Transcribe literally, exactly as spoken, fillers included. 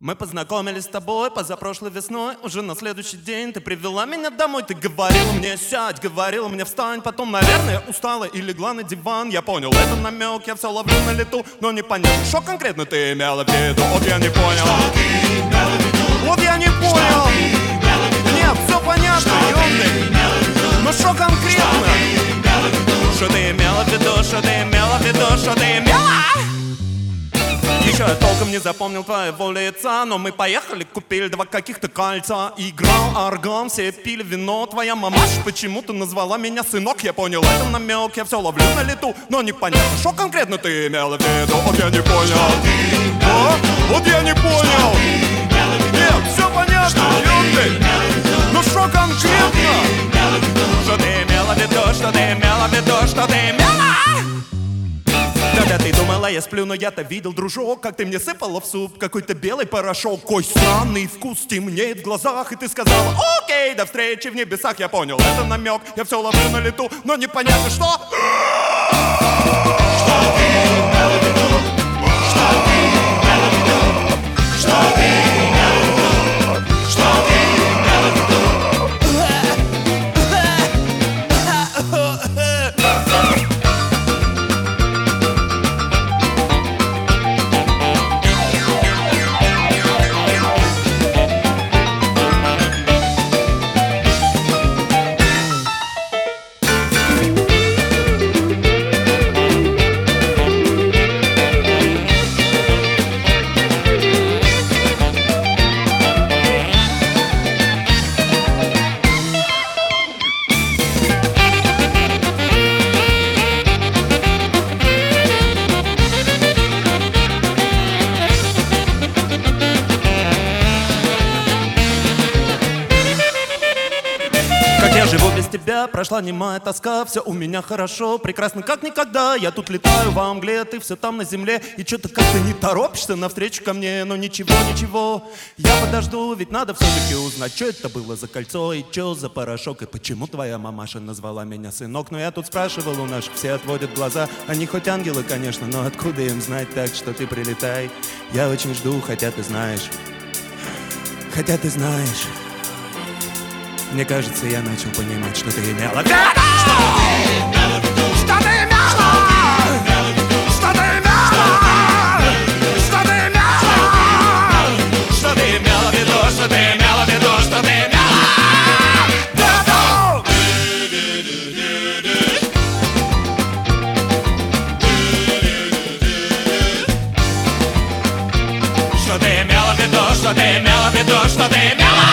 Мы познакомились с тобой позапрошлой весной. Уже на следующий день ты привела меня домой. Ты говорила мне сядь, говорила мне встань. Потом, наверное, устала и легла на диван. Я понял, это намек, я все ловлю на лету. Но непонятно, что конкретно ты имела в виду. Вот я не понял. Что ты имела в виду? Вот я не понял. Нет, все понятно, ёмный. Но что конкретно? Что ты имела в виду, что ты имела в виду, что ты имела? Еще я толком не запомнил твоего лица, но мы поехали, купили два каких-то кольца. Играл орган, все пили вино. Твоя мамаша почему-то назвала меня сынок. Я понял, это намек, я все ловлю на лету. Но непонятно, что конкретно ты имела в виду. Вот я не понял. О, вот я не понял. Нет, все понятно, ёпты. Ну что конкретно? Что ты имела в виду, что ты имела в виду, что ты имела? Когда ты думала, я сплю, но я-то видел, дружок, как ты мне сыпала в суп какой-то белый порошок. Кой странный вкус темнеет в глазах. И ты сказала, окей, до встречи в небесах. Я понял, это намек, я все ловлю на лету. Но непонятно, что... Что ты имела в виду? Что ты имела в виду? Что ты имела в виду? Что ты имела в виду? Я живу без тебя, прошла немая тоска. Все у меня хорошо, прекрасно как никогда. Я тут летаю во мгле, ты все там на земле. И что-то как-то не торопишься навстречу ко мне. Но ничего, ничего, я подожду. Ведь надо все-таки узнать, что это было за кольцо и что за порошок. И почему твоя мамаша назвала меня сынок. Но я тут спрашивал у наших, все отводят глаза. Они хоть ангелы, конечно, но откуда им знать? Так что ты прилетай, я очень жду, хотя ты знаешь. Хотя ты знаешь. Мне кажется, я начал понимать, что ты имела в виду. Что ты имела в виду? Что ты имела? Что ты имела? Что ты имела? Что ты имела в виду? Что ты имела в виду? Что ты имела? Что ты имела в виду? Что ты имела в виду? Что ты имела?